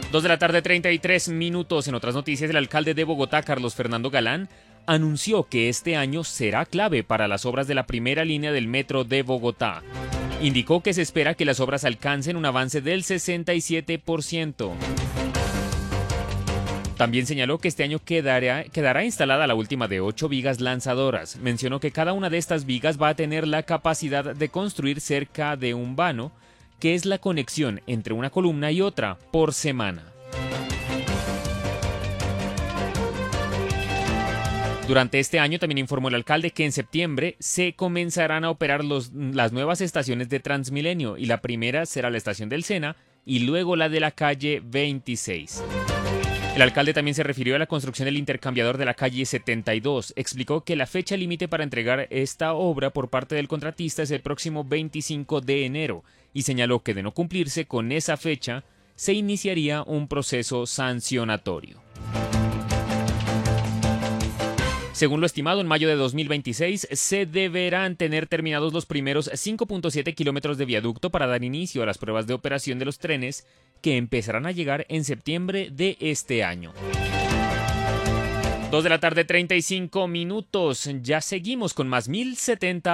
2 de la tarde, 33 minutos. En otras noticias, el alcalde de Bogotá, Carlos Fernando Galán, anunció que este año será clave para las obras de la primera línea del metro de Bogotá. Indicó que se espera que las obras alcancen un avance del 67%. También señaló que este año quedará instalada la última de 8 vigas lanzadoras. Mencionó que cada una de estas vigas va a tener la capacidad de construir cerca de un vano, que es la conexión entre una columna y otra, por semana. Durante este año también informó el alcalde que en septiembre se comenzarán a operar las nuevas estaciones de Transmilenio, y la primera será la estación del Sena y luego la de la calle 26. El alcalde también se refirió a la construcción del intercambiador de la calle 72. Explicó que la fecha límite para entregar esta obra por parte del contratista es el próximo 25 de enero y señaló que de no cumplirse con esa fecha se iniciaría un proceso sancionatorio. Según lo estimado, en mayo de 2026 se deberán tener terminados los primeros 5.7 kilómetros de viaducto para dar inicio a las pruebas de operación de los trenes, que empezarán a llegar en septiembre de este año. 2 de la tarde, 35 minutos. Ya seguimos con más 1070